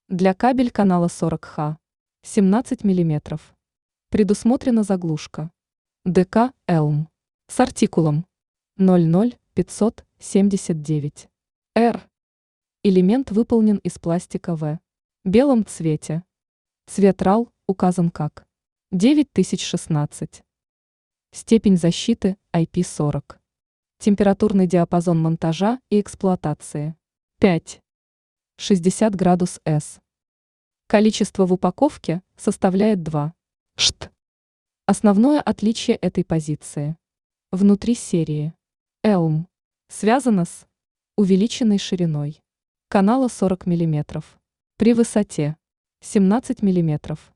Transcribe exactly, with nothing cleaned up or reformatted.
Для кабель канала сорок ха семнадцать миллиметров. Предусмотрена заглушка. ДК «Элм» с артикулом ноль ноль пятьсот семьдесят девять эр. Элемент выполнен из пластика в белом цвете. Цвет рал указан как девять тысяч шестнадцать. Степень защиты ай пи сорок. Температурный диапазон монтажа и эксплуатации пять шестьдесят градус С. Количество в упаковке составляет два штуки. Основное отличие этой позиции. Внутри серии «Элм» связано с увеличенной шириной канала сорок миллиметров при высоте семнадцать миллиметров.